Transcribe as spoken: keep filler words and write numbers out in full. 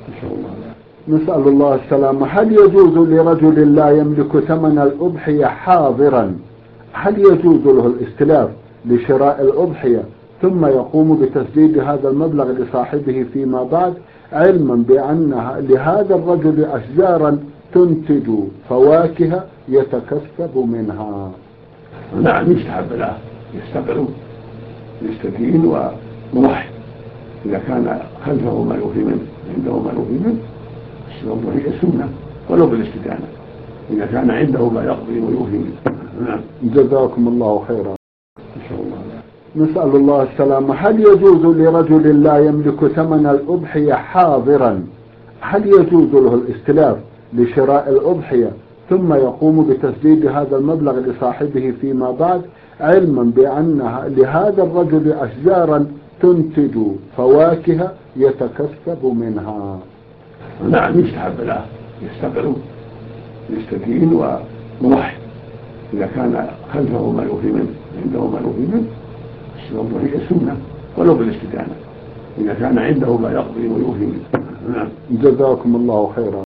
نسأل الله نسأل الله السلامة. هل يجوز لرجل لا يملك ثمن الأضحية حاضرا، هل يجوز له الاستلاف لشراء الأضحية ثم يقوم بتسديد هذا المبلغ لصاحبه فيما بعد، علما بأن لهذا الرجل أشجارا تنتج فواكه يتكسب منها؟ نعم، يستحب له يستقر يستدين ويضحي إذا كان خلفه ما يوفي منه عنده ما يوفي منه. الأضحية سنة ولو بالاستدانة إذا كان عنده ما يقضي ويوفي منه. نعم. جزاكم الله خيرا. نسأل الله نسأل الله السلامة. هل يجوز لرجل لا يملك ثمن الأضحية حاضرا، هل يجوز له الاستلاف لشراء الأضحية ثم يقوم بتسديد هذا المبلغ لصاحبه فيما بعد، علما بأن لهذا الرجل أشجارا تنتج فواكه يتكسب منها؟ نعم، يستحب له يستقر يستدين ويضحي إذا كان خلفه ما يوفي منه عنده ما يوفي منه. الأضحية سنة ولو بالاستدانة إذا كان عنده ما يقضي ويوفي منه. نعم. جزاكم الله خيرا.